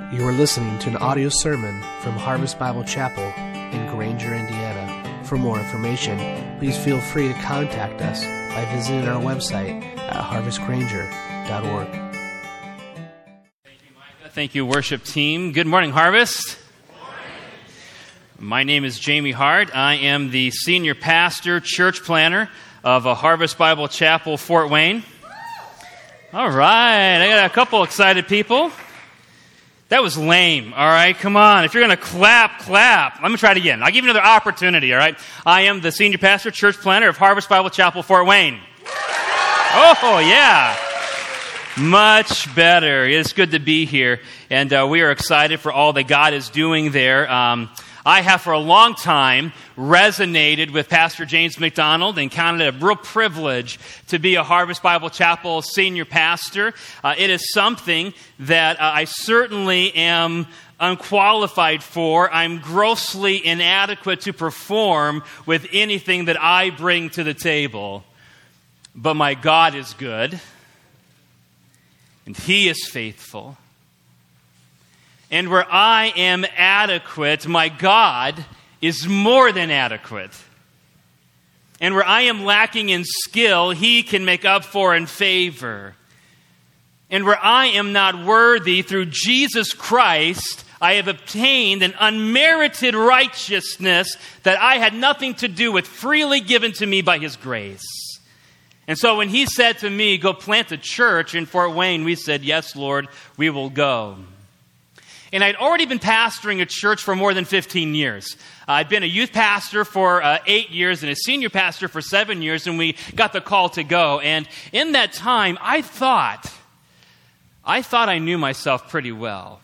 You are listening to an audio sermon from Harvest Bible Chapel in Granger, Indiana. For more information, please feel free to contact us by visiting our website at harvestgranger.org. Thank you, Micah. Thank you, worship team. Good morning, Harvest. Good morning. My name is Jamie Hart. I am the senior pastor, church planner of Harvest Bible Chapel, Fort Wayne. All right, I got a couple excited people. That was lame, all right? Come on. If you're going to clap. Let me try it again. I'll give you another opportunity, all right? I am the senior pastor, church planner of Harvest Bible Chapel, Fort Wayne. Oh, yeah. Much better. It's good to be here, and we are excited for all that God is doing there. I have for a long time resonated with Pastor James McDonald and counted it a real privilege to be a Harvest Bible Chapel senior pastor. It is something that I certainly am unqualified for. I'm grossly inadequate to perform with anything that I bring to the table. But my God is good, and He is faithful. And where I am adequate, my God is more than adequate. And where I am lacking in skill, He can make up for in favor. And where I am not worthy, through Jesus Christ, I have obtained an unmerited righteousness that I had nothing to do with, freely given to me by His grace. And so when He said to me, go plant a church in Fort Wayne, we said, yes, Lord, we will go. And I'd already been pastoring a church for more than 15 years. I'd been a youth pastor for 8 years and a senior pastor for 7 years, and we got the call to go. And in that time, I thought I knew myself pretty well.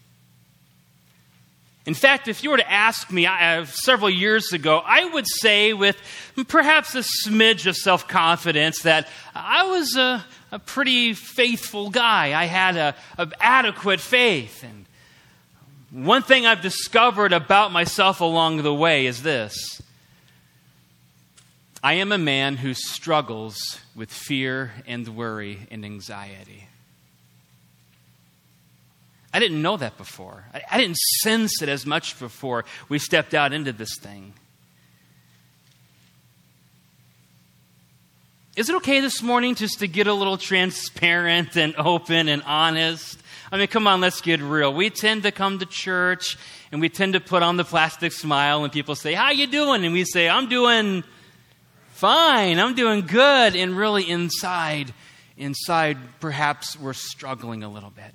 In fact, if you were to ask me several years ago, I would say with perhaps a smidge of self-confidence that I was a pretty faithful guy. I had an adequate faith. And one thing I've discovered about myself along the way is this. I am a man who struggles with fear and worry and anxiety. I didn't know that before. I didn't sense it as much before we stepped out into this thing. Is it okay this morning just to get a little transparent and open and honest? I mean, come on, let's get real. We tend to come to church and we tend to put on the plastic smile when people say, how you doing? And we say, I'm doing fine. I'm doing good. And really inside, perhaps we're struggling a little bit.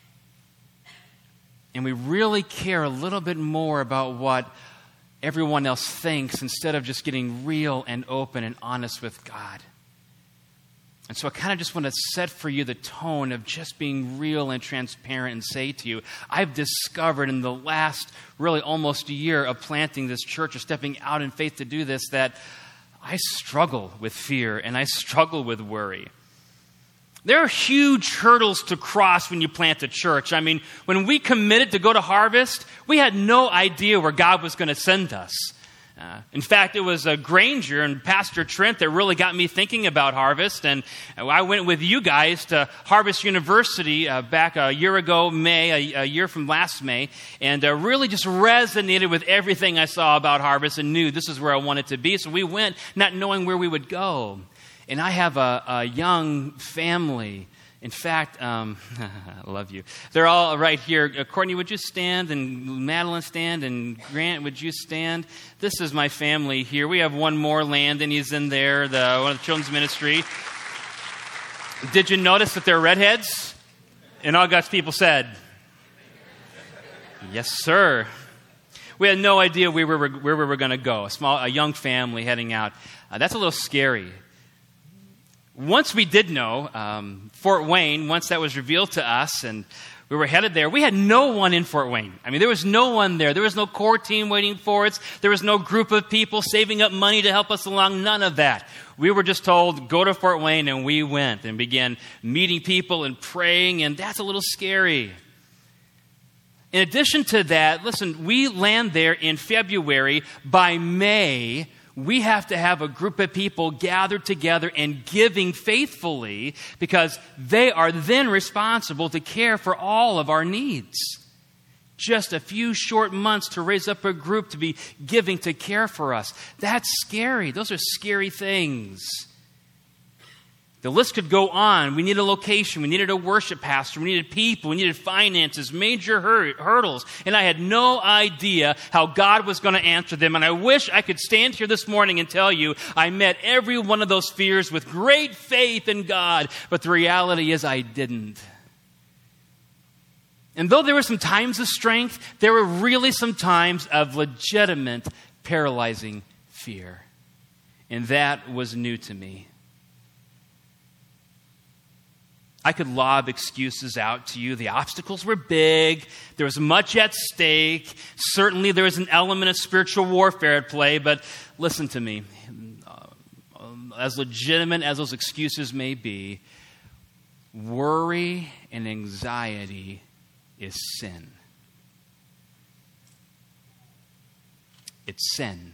And we really care a little bit more about what everyone else thinks instead of just getting real and open and honest with God. And so I kind of just want to set for you the tone of just being real and transparent and say to you, I've discovered in the last really almost year of planting this church or stepping out in faith to do this that I struggle with fear and I struggle with worry. There are huge hurdles to cross when you plant a church. I mean, when we committed to go to Harvest, we had no idea where God was going to send us. In fact, it was Granger and Pastor Trent that really got me thinking about Harvest. And I went with you guys to Harvest University back a year ago, May, a year from last May, and really just resonated with everything I saw about Harvest and knew this is where I wanted to be. So we went not knowing where we would go. And I have a young family. In fact, I love you. They're all right here. Courtney, would you stand? And Madeline, stand. And Grant, would you stand? This is my family here. We have one more. Landon, he's in there, one of the children's ministry. Did you notice that they're redheads? And all God's people said, yes, sir. We had no idea where we were going to go. A young family heading out. That's a little scary. Once we did know, Fort Wayne, once that was revealed to us and we were headed there, we had no one in Fort Wayne. I mean, there was no one there. There was no core team waiting for us. There was no group of people saving up money to help us along. None of that. We were just told, go to Fort Wayne, and we went and began meeting people and praying, and that's a little scary. In addition to that, listen, we land there in February. By May, we have to have a group of people gathered together and giving faithfully because they are then responsible to care for all of our needs. just a few short months to raise up a group to be giving to care for us. That's scary. Those are scary things. The list could go on. We needed a location. We needed a worship pastor. We needed people. We needed finances, major hurdles. And I had no idea how God was going to answer them. And I wish I could stand here this morning and tell you I met every one of those fears with great faith in God. But the reality is I didn't. And though there were some times of strength, there were really some times of legitimate, paralyzing fear. And that was new to me. I could lob excuses out to you. The obstacles were big. There was much at stake. Certainly there was an element of spiritual warfare at play. But listen to me. As legitimate as those excuses may be, worry and anxiety is sin. It's sin.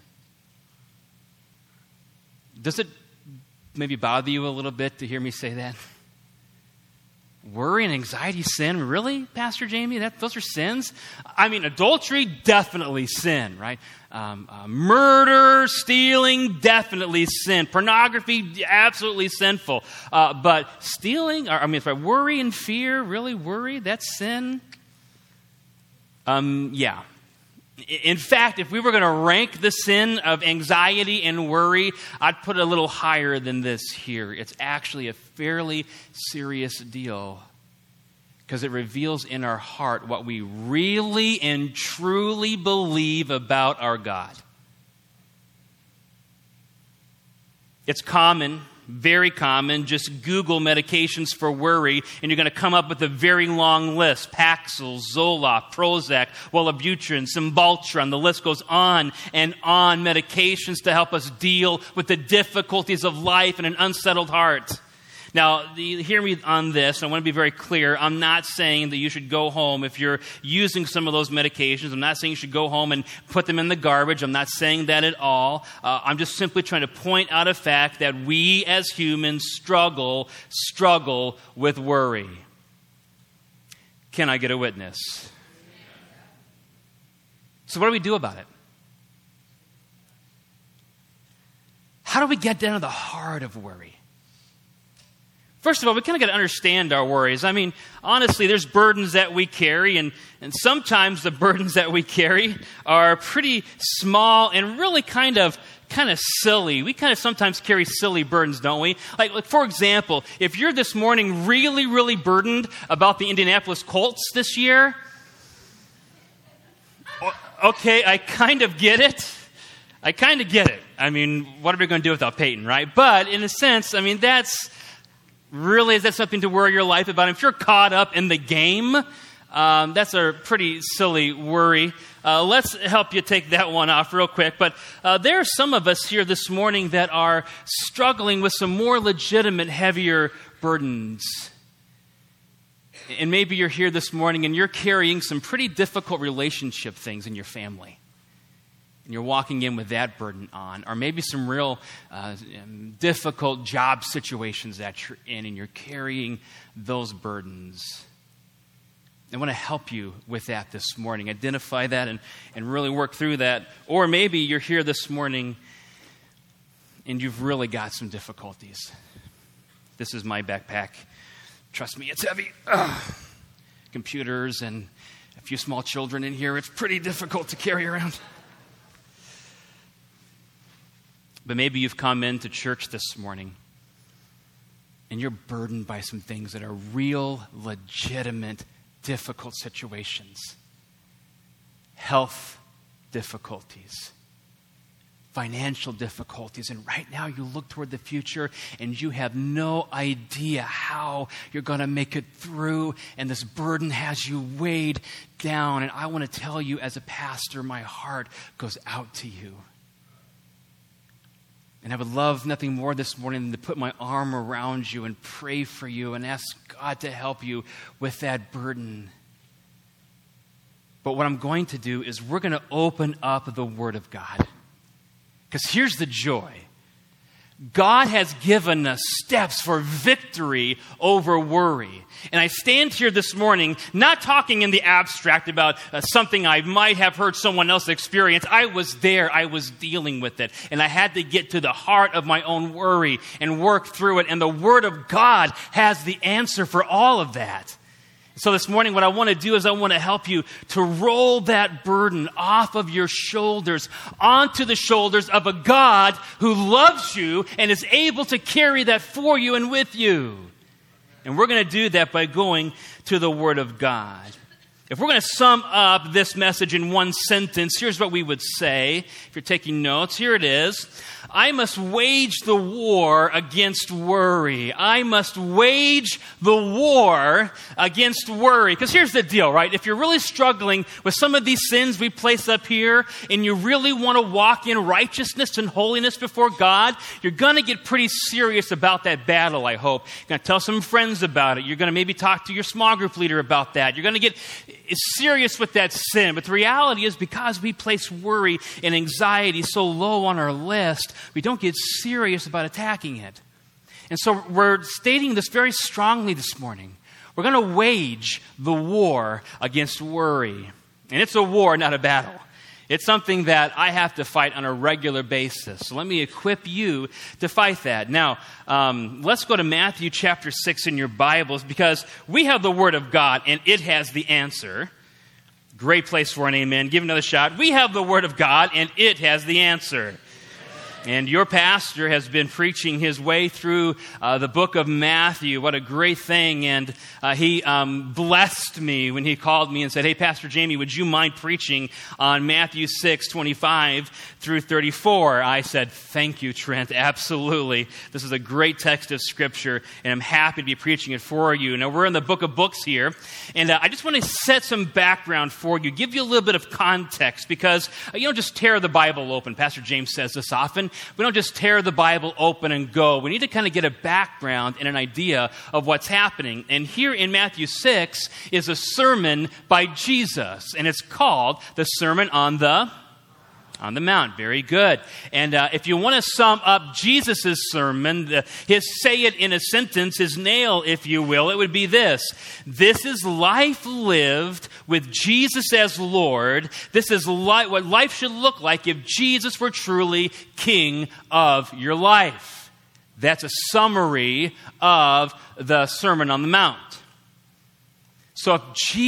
Does it maybe bother you a little bit to hear me say that? Worry and anxiety, sin? Really, Pastor Jamie? Those are sins? I mean, adultery, definitely sin, right? Murder, stealing, definitely sin. Pornography, absolutely sinful. But stealing, worry and fear, really worry, that's sin? Yeah. In fact, if we were going to rank the sin of anxiety and worry, I'd put it a little higher than this here. It's actually a fairly serious deal because it reveals in our heart what we really and truly believe about our God. It's common, very common. Just Google medications for worry, and you're going to come up with a very long list. Paxil, Zoloft, Prozac, Wellbutrin, Cymbalta. The list goes on and on. Medications to help us deal with the difficulties of life and an unsettled heart. Now, hear me on this. I want to be very clear. I'm not saying that you should go home if you're using some of those medications. I'm not saying you should go home and put them in the garbage. I'm not saying that at all. I'm just simply trying to point out a fact that we as humans struggle with worry. Can I get a witness? So what do we do about it? How do we get down to the heart of worry? First of all, we kind of got to understand our worries. I mean, honestly, there's burdens that we carry, and sometimes the burdens that we carry are pretty small and really kind of silly. We kind of sometimes carry silly burdens, don't we? Like for example, if you're this morning really, really burdened about the Indianapolis Colts this year, okay, I kind of get it. I mean, what are we going to do without Peyton, right? But in a sense, I mean, is that something to worry your life about? If you're caught up in the game, that's a pretty silly worry. Let's help you take that one off real quick. But there are some of us here this morning that are struggling with some more legitimate, heavier burdens. And maybe you're here this morning and you're carrying some pretty difficult relationship things in your family. And you're walking in with that burden on. Or maybe some real difficult job situations that you're in, and you're carrying those burdens. I want to help you with that this morning. Identify that and really work through that. Or maybe you're here this morning and you've really got some difficulties. This is my backpack. Trust me, it's heavy. Computers and a few small children in here. It's pretty difficult to carry around. But maybe you've come into church this morning and you're burdened by some things that are real, legitimate, difficult situations. Health difficulties, financial difficulties, and right now you look toward the future and you have no idea how you're going to make it through, and this burden has you weighed down. And I want to tell you, as a pastor, my heart goes out to you. And I would love nothing more this morning than to put my arm around you and pray for you and ask God to help you with that burden. But what I'm going to do is we're going to open up the Word of God. Because here's the joy. God has given us steps for victory over worry. And I stand here this morning not talking in the abstract about something I might have heard someone else experience. I was there. I was dealing with it. And I had to get to the heart of my own worry and work through it. And the Word of God has the answer for all of that. So this morning, what I want to do is I want to help you to roll that burden off of your shoulders onto the shoulders of a God who loves you and is able to carry that for you and with you. And we're going to do that by going to the Word of God. If we're going to sum up this message in one sentence, here's what we would say. If you're taking notes, here it is. I must wage the war against worry. I must wage the war against worry. Because here's the deal, right? If you're really struggling with some of these sins we place up here, and you really want to walk in righteousness and holiness before God, you're going to get pretty serious about that battle, I hope. You're going to tell some friends about it. You're going to maybe talk to your small group leader about that. You're going to get serious with that sin. But the reality is, because we place worry and anxiety so low on our list, we don't get serious about attacking it. And so we're stating this very strongly this morning. We're going to wage the war against worry. And it's a war, not a battle. It's something that I have to fight on a regular basis. So let me equip you to fight that. Now, let's go to Matthew chapter 6 in your Bibles, because we have the Word of God and it has the answer. Great place for an amen. Give another shot. We have the Word of God and it has the answer. And your pastor has been preaching his way through the book of Matthew. What a great thing. And he blessed me when he called me and said, hey, Pastor Jamie, would you mind preaching on Matthew 6:25 through 34? I said, thank you, Trent. Absolutely. This is a great text of Scripture, and I'm happy to be preaching it for you. Now, we're in the book of books here, and I just want to set some background for you, give you a little bit of context, because you don't just tear the Bible open. Pastor James says this often. We don't just tear the Bible open and go. We need to kind of get a background and an idea of what's happening. And here in Matthew 6 is a sermon by Jesus, and it's called the Sermon on the Mount. Very good. And if you want to sum up Jesus' sermon, his say it in a sentence, his nail, if you will, it would be this. This is life lived with Jesus as Lord. This is what life should look like if Jesus were truly King of your life. That's a summary of the Sermon on the Mount. So if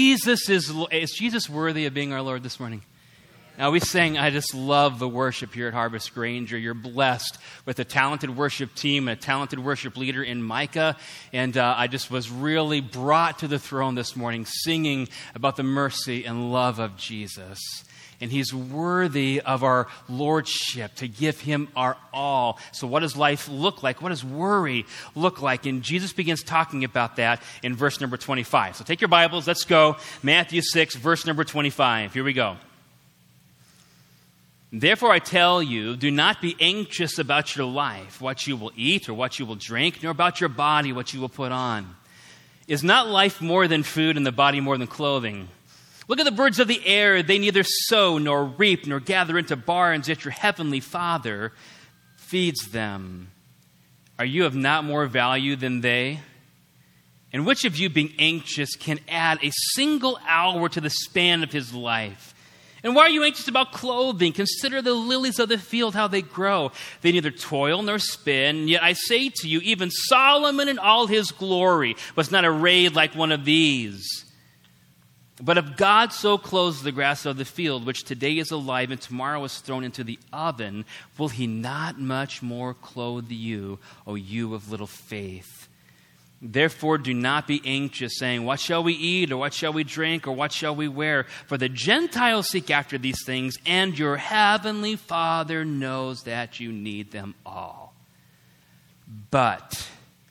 is Jesus worthy of being our Lord this morning? Now, we sang, I just love the worship here at Harvest Granger. You're blessed with a talented worship team, a talented worship leader in Micah. And I just was really brought to the throne this morning singing about the mercy and love of Jesus. And he's worthy of our lordship, to give him our all. So what does life look like? What does worry look like? And Jesus begins talking about that in verse number 25. So take your Bibles, let's go. Matthew 6, verse number 25. Here we go. Therefore I tell you, do not be anxious about your life, what you will eat or what you will drink, nor about your body, what you will put on. Is not life more than food and the body more than clothing? Look at the birds of the air. They neither sow nor reap nor gather into barns, yet your heavenly Father feeds them. Are you of not more value than they? And which of you, being anxious, can add a single hour to the span of his life? And why are you anxious about clothing? Consider the lilies of the field, how they grow. They neither toil nor spin. Yet I say to you, even Solomon in all his glory was not arrayed like one of these. But if God so clothes the grass of the field, which today is alive and tomorrow is thrown into the oven, will he not much more clothe you, O you of little faith? Therefore, do not be anxious, saying, what shall we eat, or what shall we drink, or what shall we wear? For the Gentiles seek after these things, and your heavenly Father knows that you need them all. But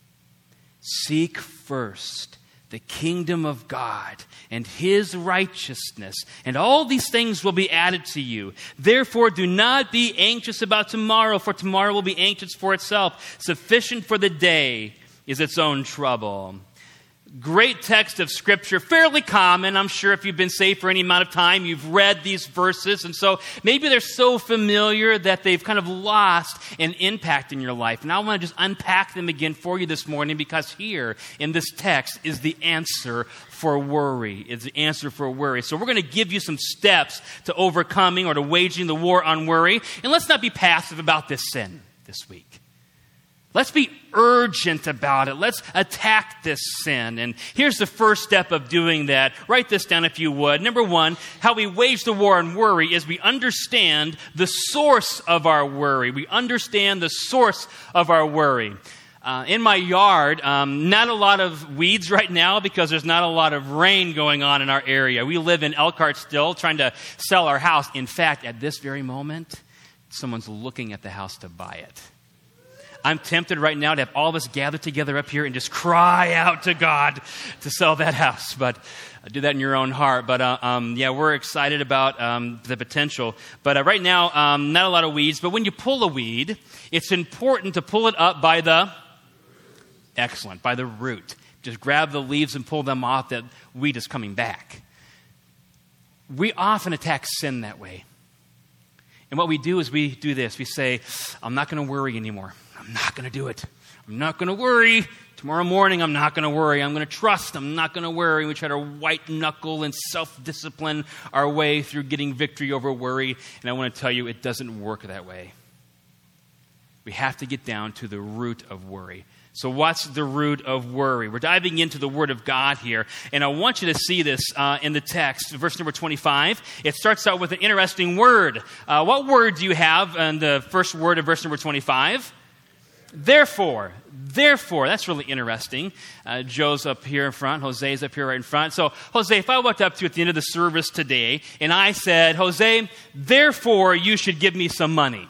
seek first the kingdom of God and his righteousness, and all these things will be added to you. Therefore, do not be anxious about tomorrow, for tomorrow will be anxious for itself. Sufficient for the day is its own trouble. Great text of Scripture, fairly common. I'm sure if you've been saved for any amount of time, you've read these verses. And so maybe they're so familiar that they've kind of lost an impact in your life. And I want to just unpack them again for you this morning, because here in this text is the answer for worry. It's the answer for worry. So we're going to give you some steps to overcoming or to waging the war on worry. And let's not be passive about this sin this week. Let's be urgent about it. Let's attack this sin. And here's the first step of doing that. Write this down if you would. Number one, how we wage the war on worry is we understand the source of our worry. We understand the source of our worry. In my yard, not a lot of weeds right now because there's not a lot of rain going on in our area. We live in Elkhart still, trying to sell our house. In fact, at this very moment, someone's looking at the house to buy it. I'm tempted right now to have all of us gather together up here and just cry out to God to sell that house. But do that in your own heart. But yeah, we're excited about the potential. But right now, not a lot of weeds. But when you pull a weed, it's important to pull it up by the root. Just grab the leaves and pull them off. That weed is coming back. We often attack sin that way. And what we do is we do this. We say, I'm not going to worry anymore. I'm not going to do it. I'm not going to worry. Tomorrow morning, I'm not going to worry. I'm going to trust. I'm not going to worry. We try to white knuckle and self-discipline our way through getting victory over worry. And I want to tell you, it doesn't work that way. We have to get down to the root of worry. So what's the root of worry? We're diving into the Word of God here. And I want you to see this in the text, verse number 25. It starts out with an interesting word. What word do you have in the first word of verse number 25? Therefore. That's really interesting. Joe's up here in front. Jose's up here right in front. So, Jose, if I walked up to you at the end of the service today and I said, Jose, therefore you should give me some money.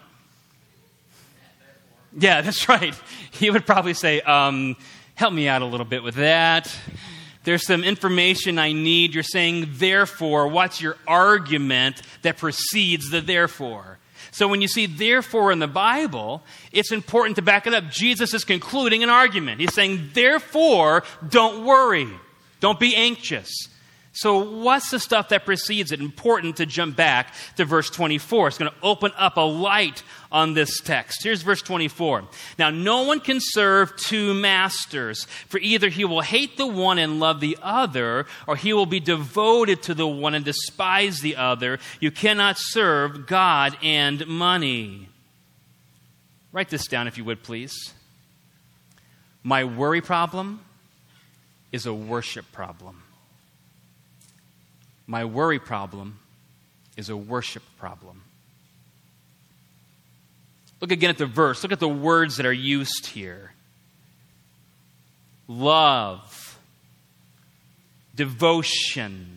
Yeah, that's right. He would probably say, help me out a little bit with that. There's some information I need. You're saying, therefore, what's your argument that precedes the therefore? So when you see therefore in the Bible, it's important to back it up. Jesus is concluding an argument. He's saying, therefore, don't worry. Don't be anxious. So what's the stuff that precedes it? Important to jump back to verse 24. It's going to open up a light on this text. Here's verse 24. Now, no one can serve two masters, for either he will hate the one and love the other, or he will be devoted to the one and despise the other. You cannot serve God and money. Write this down if you would, please. My worry problem is a worship problem. My worry problem is a worship problem. Look again at the verse. Look at the words that are used here. Love, devotion,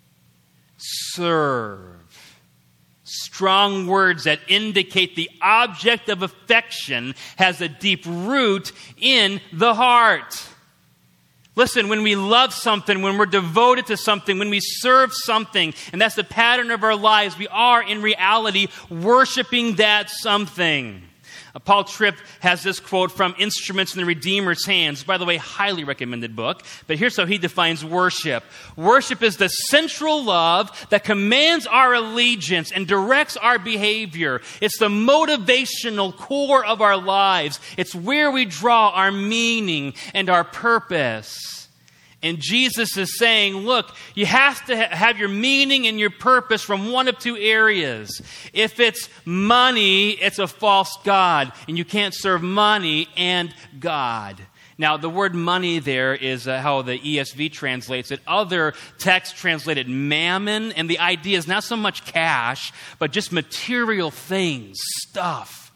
serve. Strong words that indicate the object of affection has a deep root in the heart. Listen, when we love something, when we're devoted to something, when we serve something, and that's the pattern of our lives, we are in reality worshiping that something. Paul Tripp has this quote from Instruments in the Redeemer's Hands. By the way, highly recommended book. But here's how he defines worship. Worship is the central love that commands our allegiance and directs our behavior. It's the motivational core of our lives. It's where we draw our meaning and our purpose. And Jesus is saying, look, you have to have your meaning and your purpose from one of two areas. If it's money, it's a false god, and you can't serve money and God. Now, the word money there is how the ESV translates it. Other texts translate it mammon, and the idea is not so much cash, but just material things, stuff.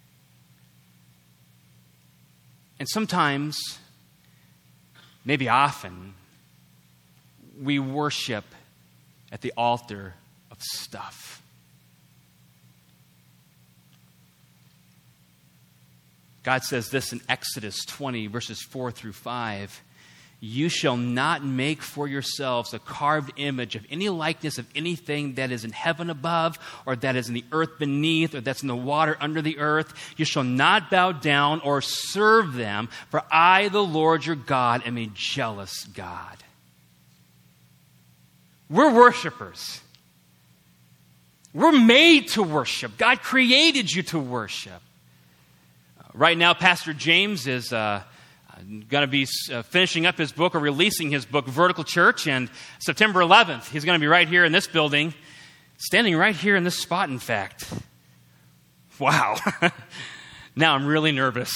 And sometimes, maybe often, we worship at the altar of stuff. God says this in Exodus 20, verses 4 through 5. You shall not make for yourselves a carved image of any likeness of anything that is in heaven above, or that is in the earth beneath, or that's in the water under the earth. You shall not bow down or serve them, for I, the Lord your God, am a jealous God. We're worshipers. We're made to worship. God created you to worship. Right now, Pastor James is going to be finishing up his book or releasing his book, Vertical Church, and September 11th, he's going to be right here in this building, standing right here in this spot, in fact. Wow. Now I'm really nervous.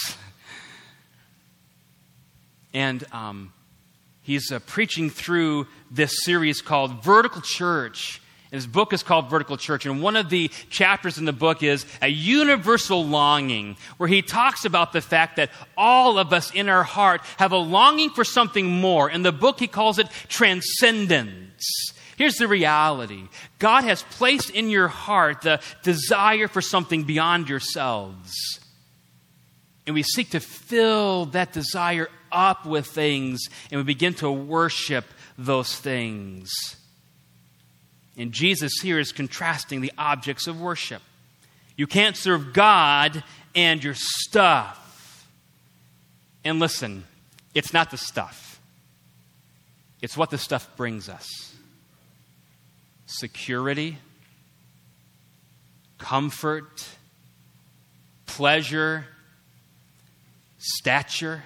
And he's preaching through this series called Vertical Church. His book is called Vertical Church, and one of the chapters in the book is a universal longing, where he talks about the fact that all of us in our heart have a longing for something more. In the book, he calls it transcendence. Here's the reality. God has placed in your heart the desire for something beyond yourselves. And we seek to fill that desire up with things, and we begin to worship those things. And Jesus here is contrasting the objects of worship. You can't serve God and your stuff. And listen, it's not the stuff. It's what the stuff brings us. Security, comfort, pleasure, stature.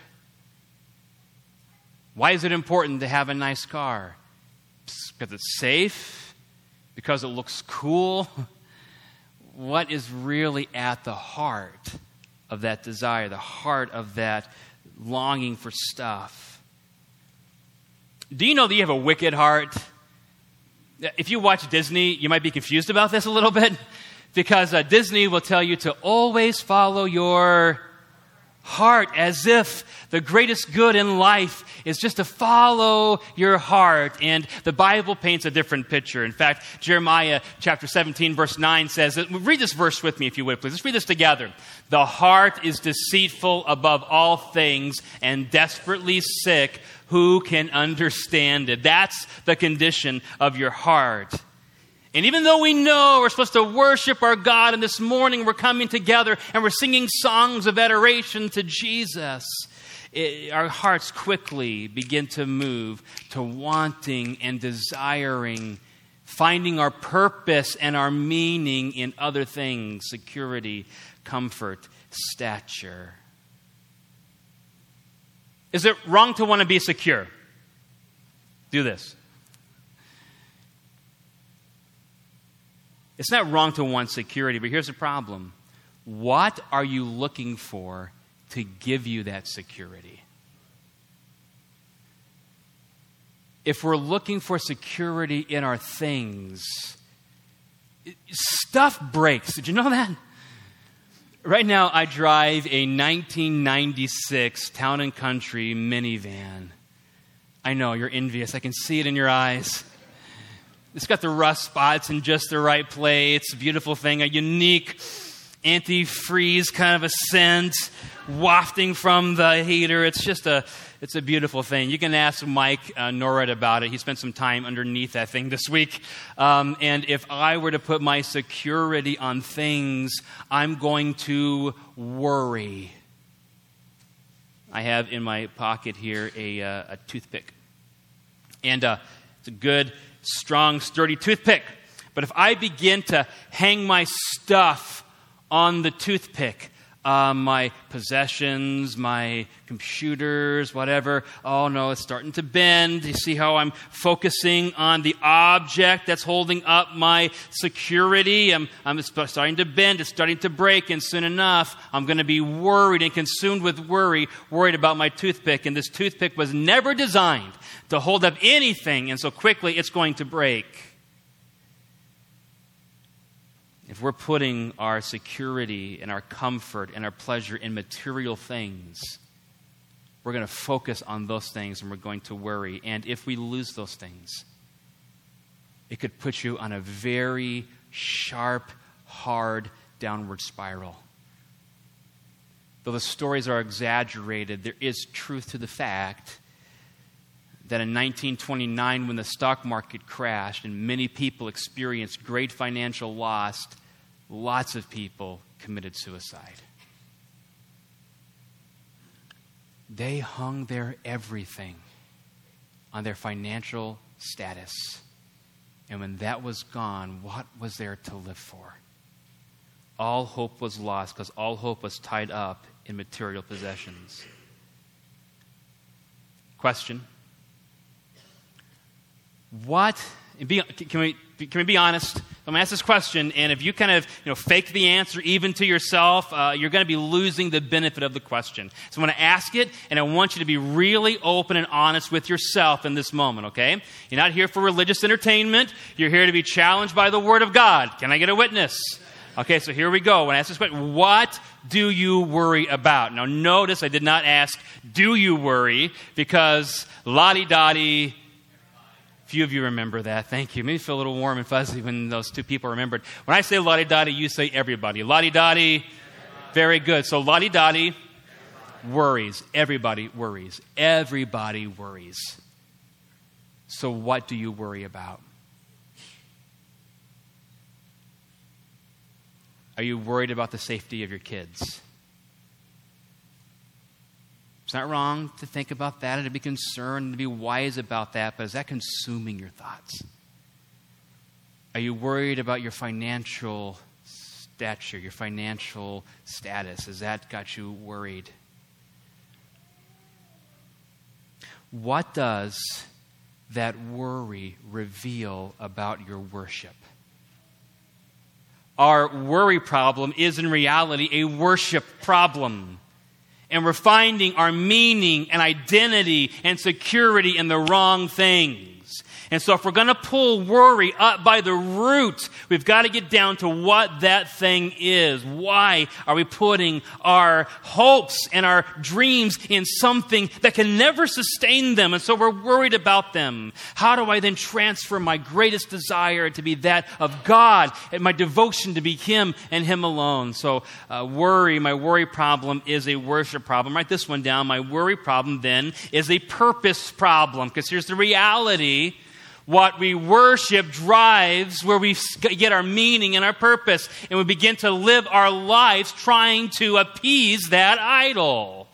Why is it important to have a nice car? Because it's safe? Because it looks cool? What is really at the heart of that desire, the heart of that longing for stuff? Do you know that you have a wicked heart? If you watch Disney, you might be confused about this a little bit, because Disney will tell you to always follow your heart, as if the greatest good in life is just to follow your heart. And the Bible paints a different picture. In fact, Jeremiah chapter 17, verse 9 says, read this verse with me if you would, please. Let's read this together. The heart is deceitful above all things and desperately sick. Who can understand it? That's the condition of your heart. And even though we know we're supposed to worship our God, and this morning we're coming together and we're singing songs of adoration to Jesus, our hearts quickly begin to move to wanting and desiring, finding our purpose and our meaning in other things: security, comfort, stature. Is it wrong to want to be secure? Do this. It's not wrong to want security, but here's the problem. What are you looking for to give you that security? If we're looking for security in our things, stuff breaks. Did you know that? Right now, I drive a 1996 Town & Country minivan. I know, you're envious. I can see it in your eyes. It's got the rust spots in just the right place. It's a beautiful thing, a unique antifreeze kind of a scent wafting from the heater. It's a beautiful thing. You can ask Mike Norred about it. He spent some time underneath that thing this week. And if I were to put my security on things, I'm going to worry. I have in my pocket here a toothpick. And it's a good, strong, sturdy toothpick. But if I begin to hang my stuff on the toothpick, my possessions, my computers, whatever, oh no, it's starting to bend. You see how I'm focusing on the object that's holding up my security? I'm starting to bend, it's starting to break, and soon enough, I'm going to be worried and consumed with worried about my toothpick. And this toothpick was never designed to hold up anything, and so quickly it's going to break. If we're putting our security and our comfort and our pleasure in material things, we're going to focus on those things and we're going to worry. And if we lose those things, it could put you on a very sharp, hard downward spiral. Though the stories are exaggerated, there is truth to the fact that in 1929, when the stock market crashed and many people experienced great financial loss, lots of people committed suicide. They hung their everything on their financial status. And when that was gone, what was there to live for? All hope was lost because all hope was tied up in material possessions. Question. Can we be honest? I'm going to ask this question, and if you kind of fake the answer even to yourself, you're going to be losing the benefit of the question. So I'm going to ask it, and I want you to be really open and honest with yourself in this moment, okay? You're not here for religious entertainment. You're here to be challenged by the Word of God. Can I get a witness? Okay, so here we go. When I ask this question, what do you worry about? Now notice I did not ask, do you worry? Because la-di-da-di. Few of you remember that. Thank you. Made me feel a little warm and fuzzy when those two people remembered. When I say la-di-da-di, you say everybody. La-di-da-di. Very good. So la-di-da-di. Worries. Everybody worries. Everybody worries. So what do you worry about? Are you worried about the safety of your kids? It's not wrong to think about that and to be concerned and to be wise about that, but is that consuming your thoughts? Are you worried about your financial stature, your financial status? Has that got you worried? What does that worry reveal about your worship? Our worry problem is in reality a worship problem. And we're finding our meaning and identity and security in the wrong things. And so if we're going to pull worry up by the root, we've got to get down to what that thing is. Why are we putting our hopes and our dreams in something that can never sustain them? And so we're worried about them. How do I then transfer my greatest desire to be that of God and my devotion to be Him and Him alone? So my worry problem is a worship problem. Write this one down. My worry problem then is a purpose problem. Because here's the reality. What we worship drives where we get our meaning and our purpose. And we begin to live our lives trying to appease that idol.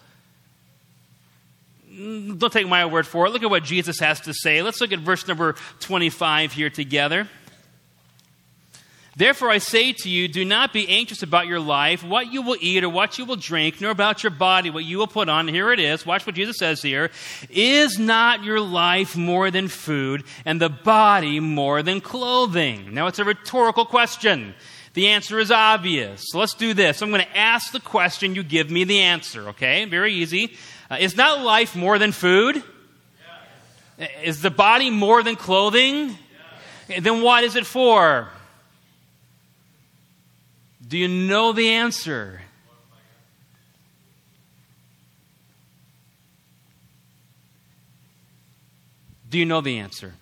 Don't take my word for it. Look at what Jesus has to say. Let's look at verse number 25 here together. Therefore I say to you, do not be anxious about your life, what you will eat or what you will drink, nor about your body, what you will put on. And here it is. Watch what Jesus says here. Is not your life more than food, and the body more than clothing? Now it's a rhetorical question. The answer is obvious. So let's do this. I'm going to ask the question, you give me the answer, okay? Very easy. Is not life more than food? Yes. Is the body more than clothing? Yes. Then what is it for? Do you know the answer? Do you know the answer?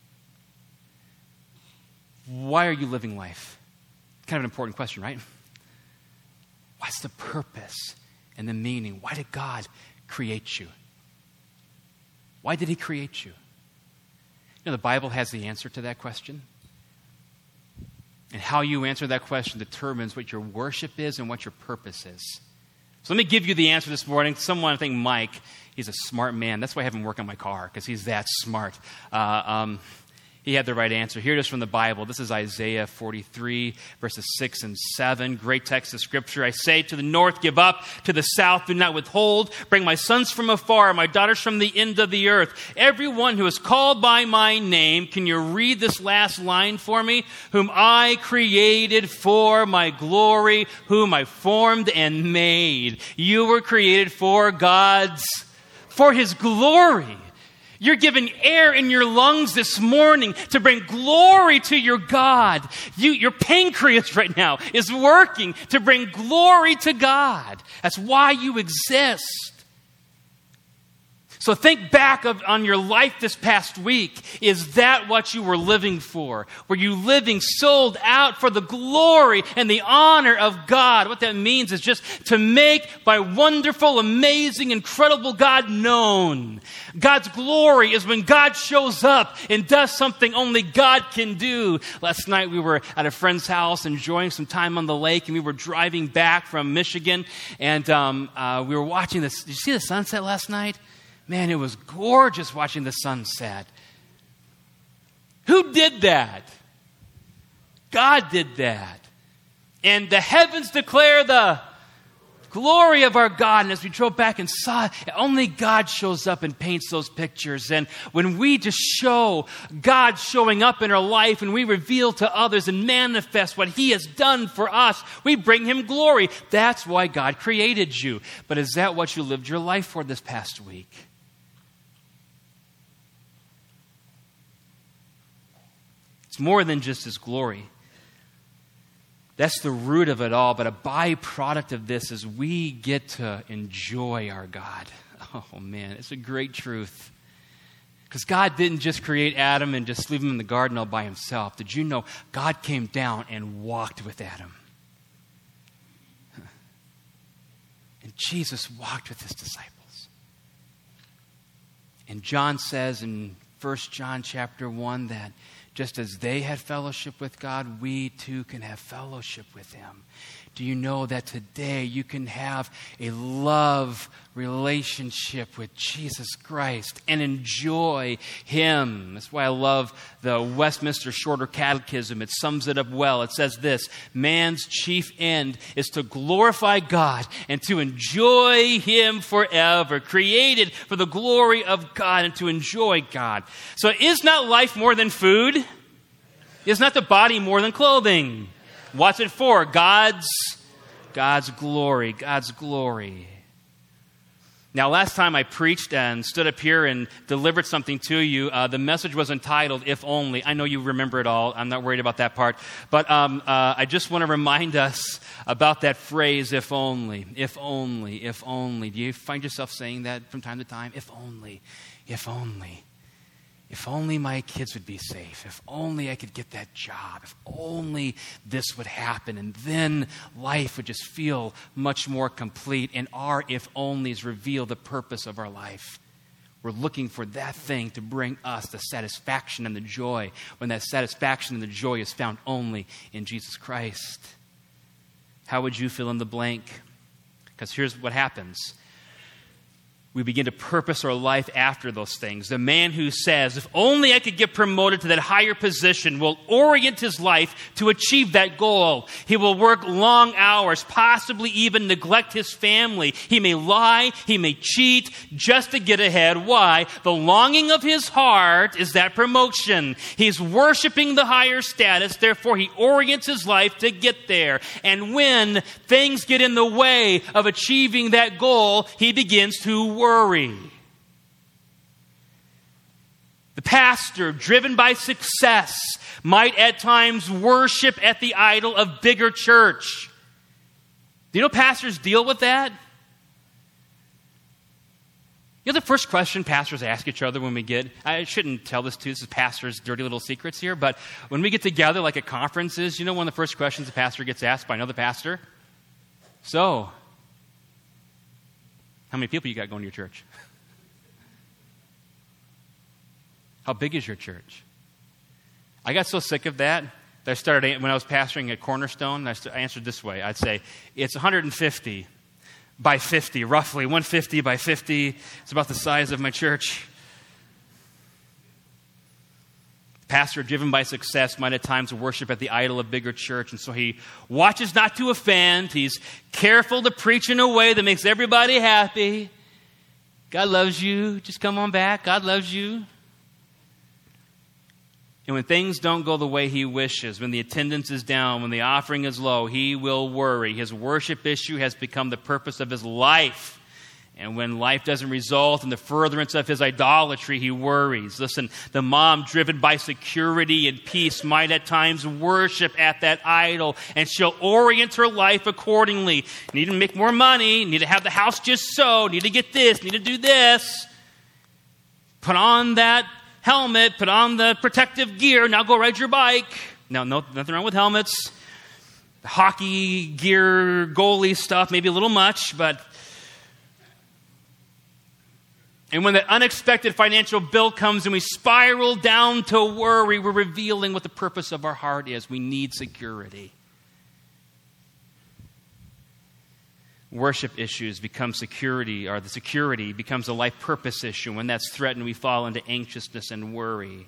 Why are you living life? Kind of an important question, right? What's the purpose and the meaning? Why did God create you? Why did He create you? The Bible has the answer to that question. And how you answer that question determines what your worship is and what your purpose is. So let me give you the answer this morning. Someone, I think Mike, he's a smart man. That's why I have him work on my car, because he's that smart. He had the right answer. Here it is from the Bible. This is Isaiah 43, verses 6 and 7. Great text of Scripture. I say to the north, give up. To the south, do not withhold. Bring my sons from afar, my daughters from the end of the earth. Everyone who is called by my name. Can you read this last line for me? Whom I created for my glory, whom I formed and made. You were created for His glory. You're given air in your lungs this morning to bring glory to your God. Your pancreas right now is working to bring glory to God. That's why you exist. So think back on your life this past week. Is that what you were living for? Were you living sold out for the glory and the honor of God? What that means is just to make my wonderful, amazing, incredible God known. God's glory is when God shows up and does something only God can do. Last night we were at a friend's house enjoying some time on the lake, and we were driving back from Michigan, and we were watching this. Did you see the sunset last night? Man, it was gorgeous watching the sunset. Who did that? God did that. And the heavens declare the glory of our God. And as we drove back and saw it, only God shows up and paints those pictures. And when we just show God showing up in our life, and we reveal to others and manifest what He has done for us, we bring Him glory. That's why God created you. But is that what you lived your life for this past week? It's more than just His glory. That's the root of it all. But a byproduct of this is we get to enjoy our God. Oh, man, it's a great truth. Because God didn't just create Adam and just leave him in the garden all by himself. Did you know God came down and walked with Adam? And Jesus walked with His disciples. And John says in 1 John chapter 1 that just as they had fellowship with God, we too can have fellowship with Him. Do you know that today you can have a love relationship with Jesus Christ and enjoy Him? That's why I love the Westminster Shorter Catechism. It sums it up well. It says this: man's chief end is to glorify God and to enjoy Him forever, created for the glory of God and to enjoy God. So is not life more than food? Is not the body more than clothing? What's it for? God's glory. God's glory. Now, last time I preached and stood up here and delivered something to you, the message was entitled, If Only. I know you remember it all. I'm not worried about that part. But I just want to remind us about that phrase, if only, if only, if only. Do you find yourself saying that from time to time? If only, if only. If only my kids would be safe. If only I could get that job. If only this would happen. And then life would just feel much more complete. And our if onlys reveal the purpose of our life. We're looking for that thing to bring us the satisfaction and the joy, when that satisfaction and the joy is found only in Jesus Christ. How would you fill in the blank? Because here's what happens. We begin to purpose our life after those things. The man who says, if only I could get promoted to that higher position, will orient his life to achieve that goal. He will work long hours, possibly even neglect his family. He may lie, he may cheat, just to get ahead. Why? The longing of his heart is that promotion. He's worshiping the higher status, therefore he orients his life to get there. And when things get in the way of achieving that goal, he begins to worry. The pastor, driven by success, might at times worship at the idol of bigger church. Do you know pastors deal with that? You know the first question pastors ask each other when we get, I shouldn't tell this to you, this is pastors' dirty little secrets here, but when we get together like at conferences, you know one of the first questions the pastor gets asked by another pastor? So, how many people you got going to your church? How big is your church? I got so sick of that I started, when I was pastoring at Cornerstone, I answered this way. I'd say, it's 150 by 50, roughly. 150 by 50. It's about the size of my church. Pastor, driven by success, might at times worship at the idol of bigger church. And so he watches not to offend. He's careful to preach in a way that makes everybody happy. God loves you. Just come on back. God loves you. And when things don't go the way he wishes, when the attendance is down, when the offering is low, he will worry. His worship issue has become the purpose of his life. And when life doesn't result in the furtherance of his idolatry, he worries. Listen, the mom driven by security and peace might at times worship at that idol, and she'll orient her life accordingly. Need to make more money, need to have the house just so, need to get this, need to do this. Put on that helmet, put on the protective gear, now go ride your bike. Now, nothing wrong with helmets. Hockey gear, goalie stuff, maybe a little much, but... And when that unexpected financial bill comes and we spiral down to worry, we're revealing what the purpose of our heart is. We need security. Worship issues become security, or the security becomes a life purpose issue. When that's threatened, we fall into anxiousness and worry.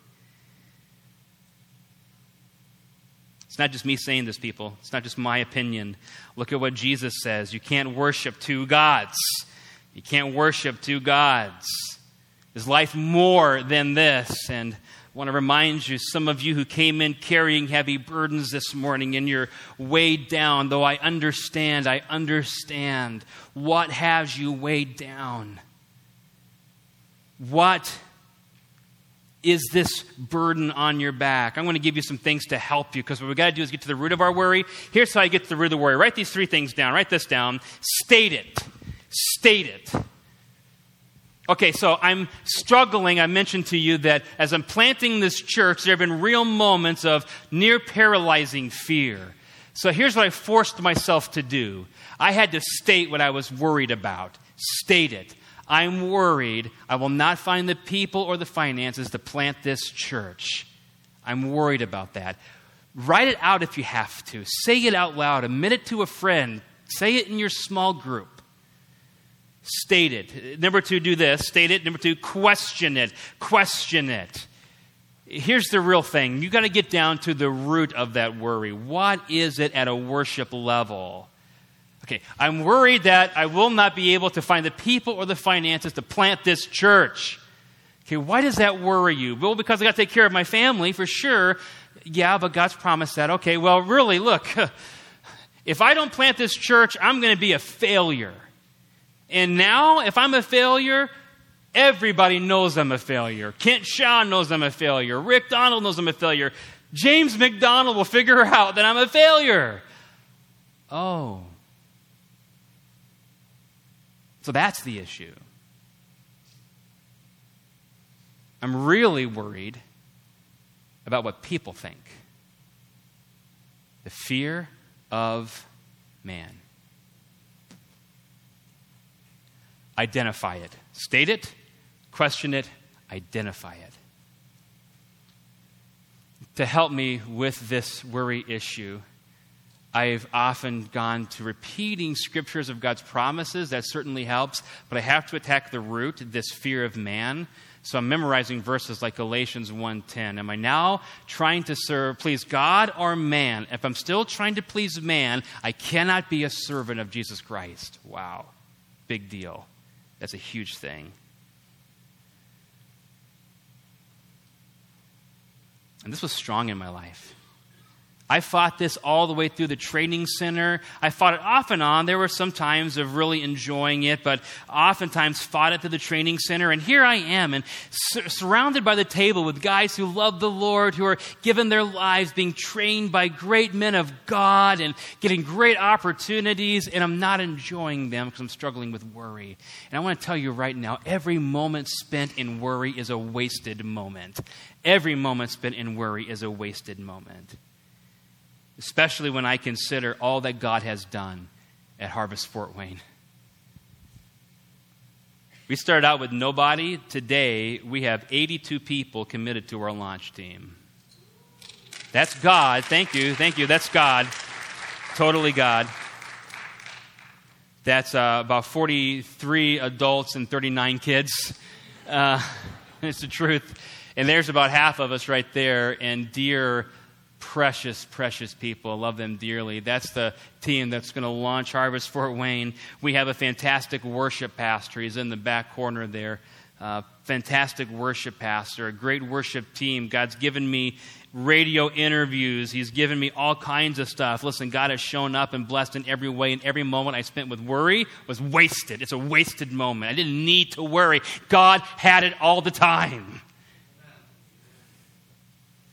It's not just me saying this, people. It's not just my opinion. Look at what Jesus says. You can't worship two gods. You can't worship two gods. Is life more than this? And I want to remind you, some of you who came in carrying heavy burdens this morning and you're weighed down, though I understand. What has you weighed down? What is this burden on your back? I'm going to give you some things to help you, because what we've got to do is get to the root of our worry. Here's how you get to the root of the worry. Write these three things down. Write this down. State it. State it. Okay, so I'm struggling. I mentioned to you that as I'm planting this church, there have been real moments of near paralyzing fear. So here's what I forced myself to do. I had to state what I was worried about. State it. I'm worried I will not find the people or the finances to plant this church. I'm worried about that. Write it out if you have to. Say it out loud. Admit it to a friend. Say it in your small group. State it. Number two, do this. State it. Number two, question it. Question it. Here's the real thing. You got to get down to the root of that worry. What is it at a worship level? Okay, I'm worried that I will not be able to find the people or the finances to plant this church. Okay, why does that worry you? Well, because I got to take care of my family, for sure. Yeah, but God's promised that. Okay, well, really, look, if I don't plant this church, I'm going to be a failure. And now, if I'm a failure, everybody knows I'm a failure. Kent Shaw knows I'm a failure. Rick Donald knows I'm a failure. James McDonald will figure out that I'm a failure. Oh. So that's the issue. I'm really worried about what people think. The fear of man. Identify it. State it, question it, identify it. To help me with this worry issue, I've often gone to repeating scriptures of God's promises. That certainly helps. But I have to attack the root, this fear of man. So I'm memorizing verses like Galatians 1:10. Am I now trying to please God or man? If I'm still trying to please man, I cannot be a servant of Jesus Christ. Wow. Big deal. That's a huge thing. And this was strong in my life. I fought this all the way through the training center. I fought it off and on. There were some times of really enjoying it, but oftentimes fought it through the training center. And here I am, and surrounded by the table with guys who love the Lord, who are given their lives, being trained by great men of God and getting great opportunities, and I'm not enjoying them because I'm struggling with worry. And I want to tell you right now, every moment spent in worry is a wasted moment. Every moment spent in worry is a wasted moment. Especially when I consider all that God has done at Harvest Fort Wayne. We started out with nobody. Today, we have 82 people committed to our launch team. That's God. Thank you. That's God. Totally God. That's about 43 adults and 39 kids. It's the truth. And there's about half of us right there, and dear precious, precious people. I love them dearly. That's the team that's going to launch Harvest Fort Wayne. We have a fantastic worship pastor. He's in the back corner there. Fantastic worship pastor, a great worship team. God's given me radio interviews. He's given me all kinds of stuff. Listen, God has shown up and blessed in every way, and every moment I spent with worry was wasted. It's a wasted moment. I didn't need to worry. God had it all the time.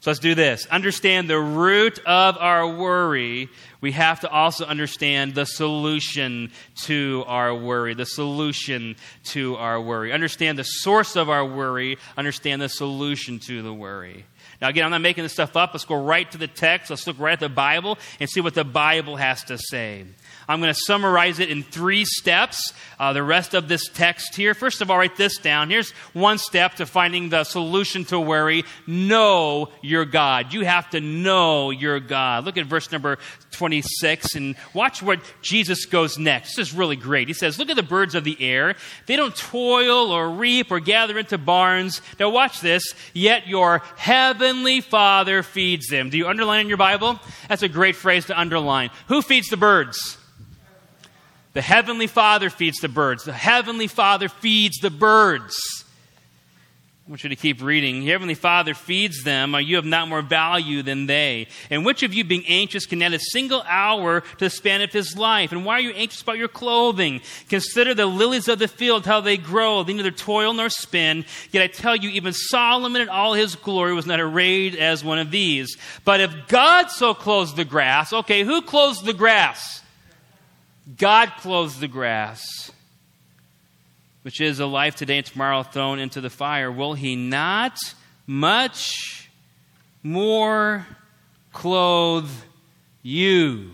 So let's do this. Understand the root of our worry. We have to also understand the solution to our worry. The solution to our worry. Understand the source of our worry. Understand the solution to the worry. Now again, I'm not making this stuff up. Let's go right to the text. Let's look right at the Bible and see what the Bible has to say. I'm going to summarize it in 3 steps, the rest of this text here. First of all, write this down. Here's one step to finding the solution to worry. Know your God. You have to know your God. Look at verse number 26 and watch what Jesus goes next. This is really great. He says, look at the birds of the air. They don't toil or reap or gather into barns. Now watch this. Yet your heavenly Father feeds them. Do you underline in your Bible? That's a great phrase to underline. Who feeds the birds? The Heavenly Father feeds the birds. The Heavenly Father feeds the birds. I want you to keep reading. Your Heavenly Father feeds them. You have not more value than they. And which of you, being anxious, can add a single hour to the span of his life? And why are you anxious about your clothing? Consider the lilies of the field, how they grow. They neither toil nor spin. Yet I tell you, even Solomon in all his glory was not arrayed as one of these. But if God so clothes the grass, okay, who clothes the grass? God clothes the grass, which is alive today and tomorrow thrown into the fire. Will he not much more clothe you,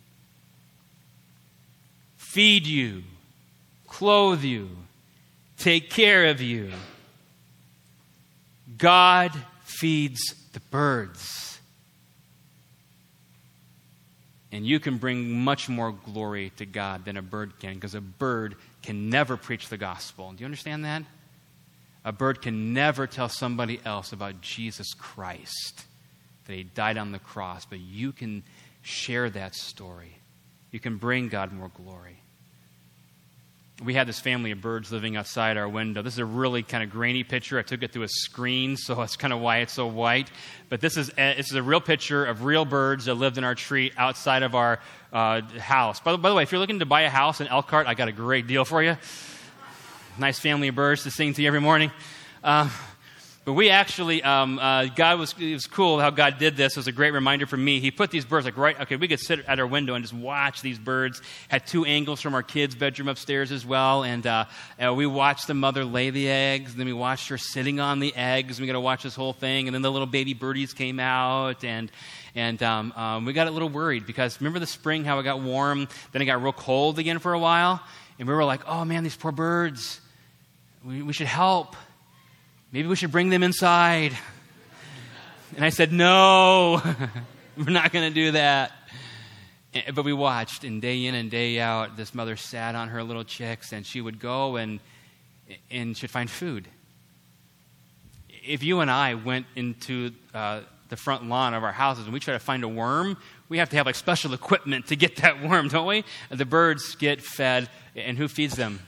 feed you, clothe you, take care of you? God feeds the birds. And you can bring much more glory to God than a bird can, because a bird can never preach the gospel. Do you understand that? A bird can never tell somebody else about Jesus Christ, that he died on the cross. But you can share that story. You can bring God more glory. We had this family of birds living outside our window. This is a really kind of grainy picture. I took it through a screen, so that's kind of why it's so white. But this is a real picture of real birds that lived in our tree outside of our house. By the way, if you're looking to buy a house in Elkhart, I got a great deal for you. Nice family of birds to sing to you every morning. But we actually, it was cool how God did this. It was a great reminder for me. He put these birds we could sit at our window and just watch these birds. Had 2 angles from our kids' bedroom upstairs as well. And we watched the mother lay the eggs. And then we watched her sitting on the eggs. We got to watch this whole thing. And then the little baby birdies came out. And we got a little worried because remember the spring, how it got warm? Then it got real cold again for a while. And we were like, oh man, these poor birds. We should help. Maybe we should bring them inside. And I said, no, we're not going to do that. But we watched, and day in and day out, this mother sat on her little chicks, and she would go and she'd find food. If you and I went into the front lawn of our houses and we try to find a worm, we have to have special equipment to get that worm, don't we? The birds get fed, and who feeds them?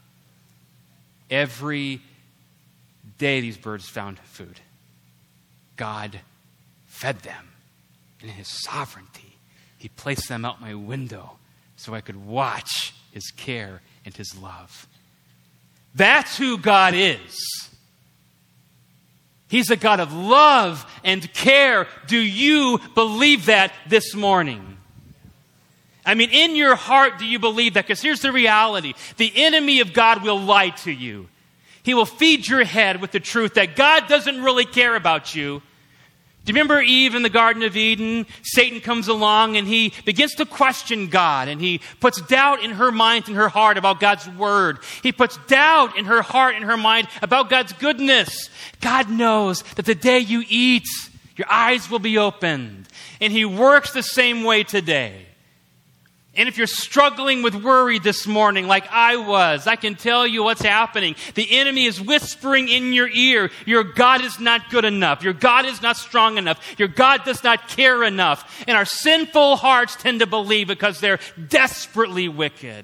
Every day these birds found food. God fed them. And in his sovereignty, he placed them out my window so I could watch his care and his love. That's who God is. He's a God of love and care. Do you believe that this morning? I mean, in your heart, do you believe that? Because here's the reality. The enemy of God will lie to you. He will feed your head with the truth that God doesn't really care about you. Do you remember Eve in the Garden of Eden? Satan comes along and he begins to question God, and he puts doubt in her mind and her heart about God's word. He puts doubt in her heart and her mind about God's goodness. God knows that the day you eat, your eyes will be opened. And he works the same way today. And if you're struggling with worry this morning like I was, I can tell you what's happening. The enemy is whispering in your ear, your God is not good enough. Your God is not strong enough. Your God does not care enough. And our sinful hearts tend to believe because they're desperately wicked.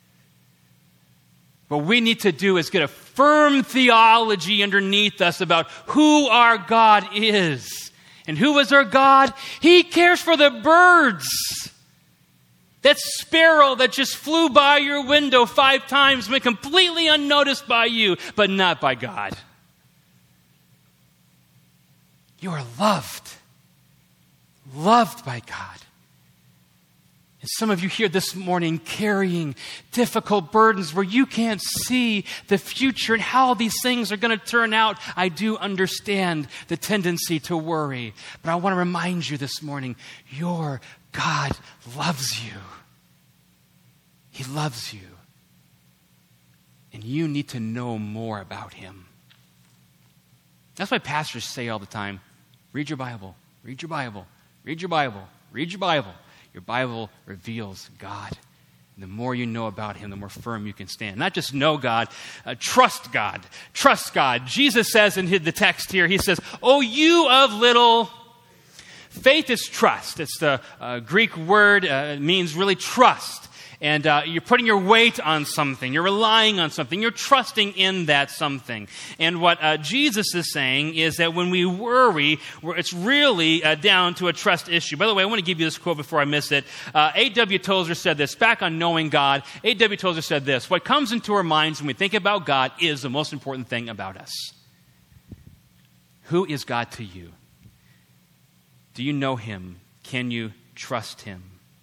What we need to do is get a firm theology underneath us about who our God is. And who is our God? He cares for the birds. That sparrow that just flew by your window 5 times went completely unnoticed by you, but not by God. You are loved. Loved by God. And some of you here this morning carrying difficult burdens where you can't see the future and how these things are going to turn out. I do understand the tendency to worry. But I want to remind you this morning, your God loves you. He loves you. And you need to know more about him. That's why pastors say all the time, read your Bible, read your Bible, read your Bible, read your Bible. Your Bible reveals God. And the more you know about him, the more firm you can stand. Not just know God, trust God. Trust God. Jesus says in the text here, he says, "Oh, you of little..." Faith is trust. It's the Greek word. It means really trust. And you're putting your weight on something. You're relying on something. You're trusting in that something. And what Jesus is saying is that when we worry, it's really down to a trust issue. By the way, I want to give you this quote before I miss it. A.W. Tozer said this, back on Knowing God. A.W. Tozer said this, "What comes into our minds when we think about God is the most important thing about us." Who is God to you? Do you know him? Can you trust him?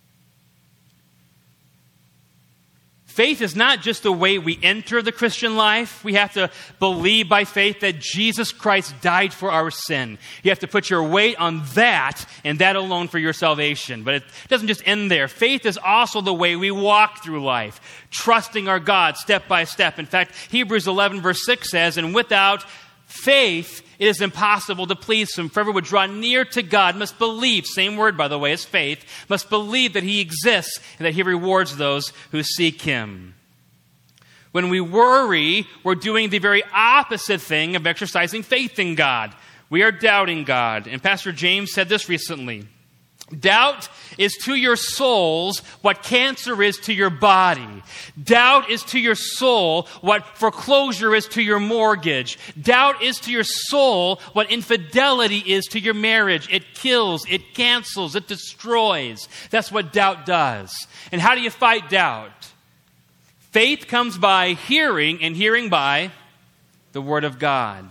Faith is not just the way we enter the Christian life. We have to believe by faith that Jesus Christ died for our sin. You have to put your weight on that and that alone for your salvation. But it doesn't just end there. Faith is also the way we walk through life, trusting our God step by step. In fact, Hebrews 11 verse 6 says, "And without faith, it is impossible to please him. For everyone would draw near to God must believe," same word, by the way, as faith, "must believe that he exists and that he rewards those who seek him." When we worry, we're doing the very opposite thing of exercising faith in God. We are doubting God. And Pastor James said this recently, "Doubt is to your souls what cancer is to your body. Doubt is to your soul what foreclosure is to your mortgage. Doubt is to your soul what infidelity is to your marriage. It kills, it cancels, it destroys. That's what doubt does. And how do you fight doubt? Faith comes by hearing, and hearing by the Word of God.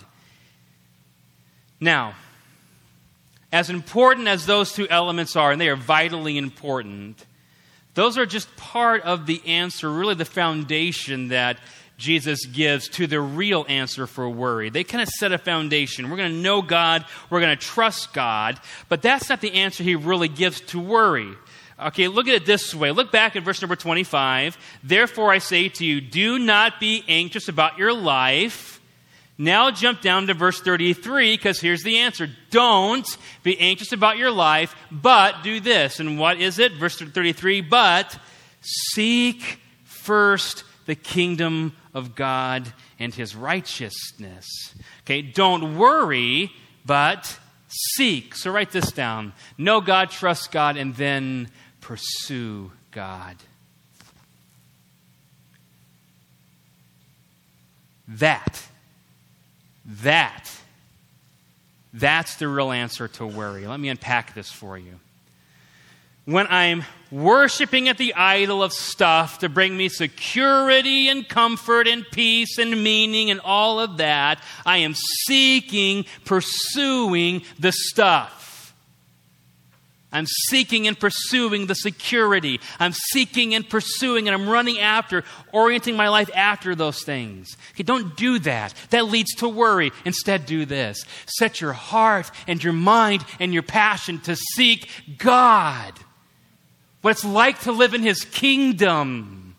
Now, as important as those two elements are, and they are vitally important, those are just part of the answer, really the foundation that Jesus gives to the real answer for worry. They kind of set a foundation. We're going to know God, we're going to trust God, but that's not the answer he really gives to worry. Okay, look at it this way. Look back at verse number 25. "Therefore I say to you, do not be anxious about your life." Now jump down to verse 33, because here's the answer. Don't be anxious about your life, but do this. And what is it? Verse 33, "But seek first the kingdom of God and his righteousness." Okay, don't worry, but seek. So write this down. Know God, trust God, and then pursue God. That's the real answer to worry. Let me unpack this for you. When I'm worshiping at the idol of stuff to bring me security and comfort and peace and meaning and all of that, I am seeking, pursuing the stuff. I'm seeking and pursuing the security. I'm seeking and pursuing, and I'm running after, orienting my life after those things. Okay, don't do that. That leads to worry. Instead, do this. Set your heart and your mind and your passion to seek God. What it's like to live in his kingdom.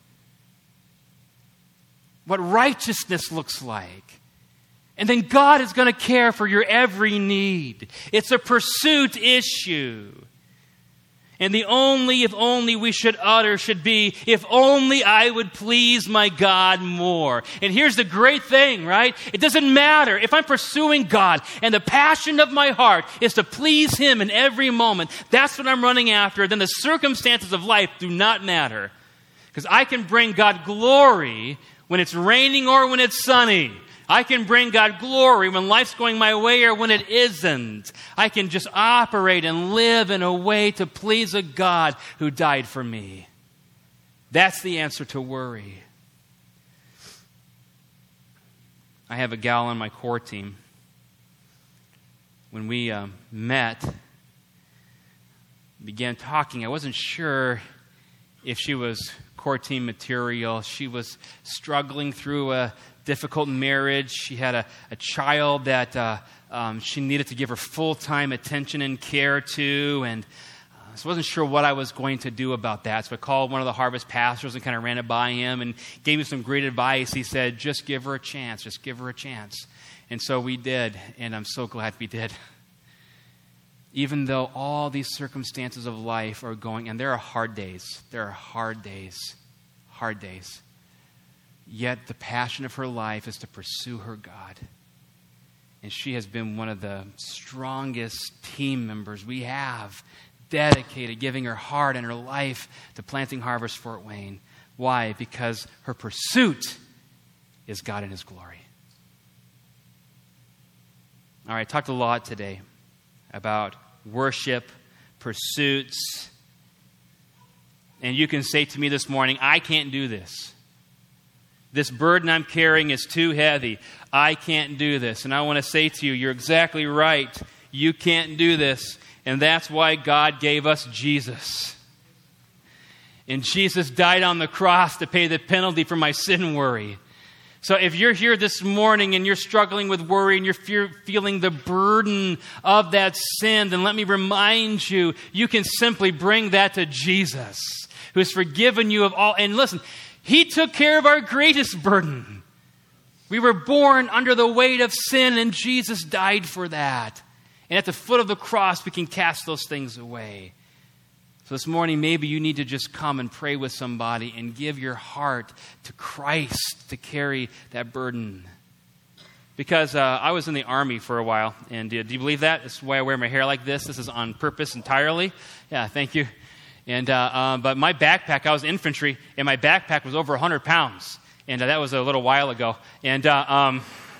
What righteousness looks like. And then God is going to care for your every need. It's a pursuit issue. And the only, if only we should utter should be, if only I would please my God more. And here's the great thing, right? It doesn't matter if I'm pursuing God and the passion of my heart is to please him in every moment. That's what I'm running after. Then the circumstances of life do not matter. Because I can bring God glory when it's raining or when it's sunny. I can bring God glory when life's going my way or when it isn't. I can just operate and live in a way to please a God who died for me. That's the answer to worry. I have a gal on my core team. when we met, began talking, I wasn't sure if she was core team material. She was struggling through a difficult marriage. She had a child that she needed to give her full-time attention and care to, and so I wasn't sure what I was going to do about that. So I called one of the Harvest pastors and kind of ran it by him and gave me some great advice. He said, just give her a chance. Just give her a chance. And so we did, and I'm so glad we did. Even though all these circumstances of life are going, and there are hard days. There are hard days. Hard days. Yet the passion of her life is to pursue her God. And she has been one of the strongest team members we have, dedicated, giving her heart and her life to planting Harvest Fort Wayne. Why? Because her pursuit is God in His glory. All right, I talked a lot today about worship, pursuits. And you can say to me this morning, I can't do this. This burden I'm carrying is too heavy. I can't do this. And I want to say to you, you're exactly right. You can't do this. And that's why God gave us Jesus. And Jesus died on the cross to pay the penalty for my sin worry. So if you're here this morning and you're struggling with worry and you're feeling the burden of that sin, then let me remind you, you can simply bring that to Jesus, who has forgiven you of all. And listen, He took care of our greatest burden. We were born under the weight of sin, and Jesus died for that. And at the foot of the cross, we can cast those things away. So this morning, maybe you need to just come and pray with somebody and give your heart to Christ to carry that burden. Because I was in the Army for a while, and do you believe that? That's why I wear my hair like this. This is on purpose entirely. Yeah, thank you. And but my backpack, I was infantry, and my backpack was over 100 pounds. And that was a little while ago. And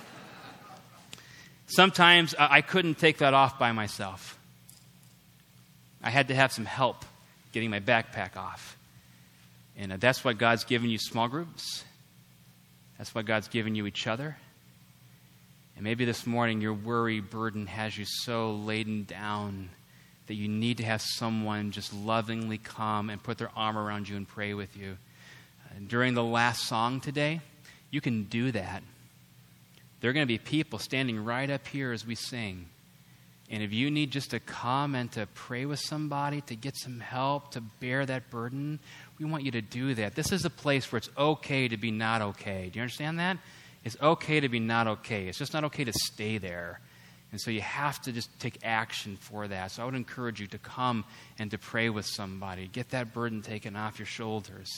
sometimes I couldn't take that off by myself. I had to have some help getting my backpack off. And that's why God's given you small groups. That's why God's given you each other. And maybe this morning your worry burden has you so laden down that you need to have someone just lovingly come and put their arm around you and pray with you. During the last song today, you can do that. There are going to be people standing right up here as we sing. And if you need just to come and to pray with somebody, to get some help, to bear that burden, we want you to do that. This is a place where it's okay to be not okay. Do you understand that? It's okay to be not okay. It's just not okay to stay there. And so you have to just take action for that. So I would encourage you to come and to pray with somebody. Get that burden taken off your shoulders.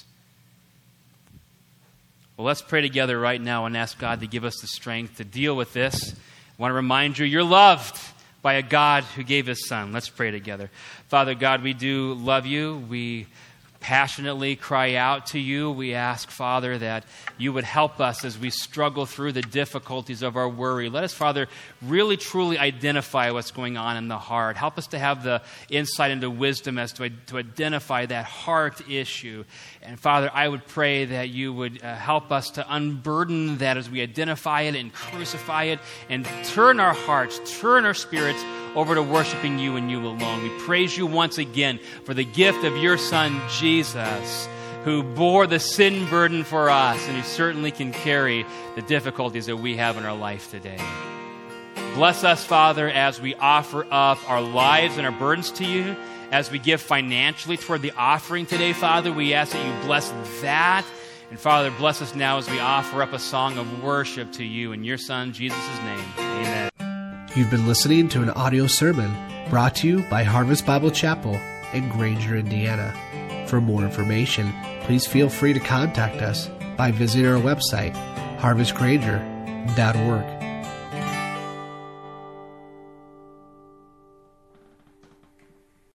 Well, let's pray together right now and ask God to give us the strength to deal with this. I want to remind you, you're loved by a God who gave His Son. Let's pray together. Father God, we do love you. We passionately cry out to you. We ask, Father, that you would help us as we struggle through the difficulties of our worry. Let us, Father, really truly identify what's going on in the heart. Help us to have the insight into wisdom as to identify that heart issue. And Father, I would pray that you would help us to unburden that as we identify it and crucify it and turn our hearts, turn our spirits over to worshiping you and you alone. We praise you once again for the gift of your Son, Jesus, who bore the sin burden for us and who certainly can carry the difficulties that we have in our life today. Bless us, Father, as we offer up our lives and our burdens to you. As we give financially toward the offering today, Father, we ask that you bless that. And Father, bless us now as we offer up a song of worship to you in your Son, Jesus' name. Amen. You've been listening to an audio sermon brought to you by Harvest Bible Chapel in Granger, Indiana. For more information, please feel free to contact us by visiting our website, harvestgranger.org.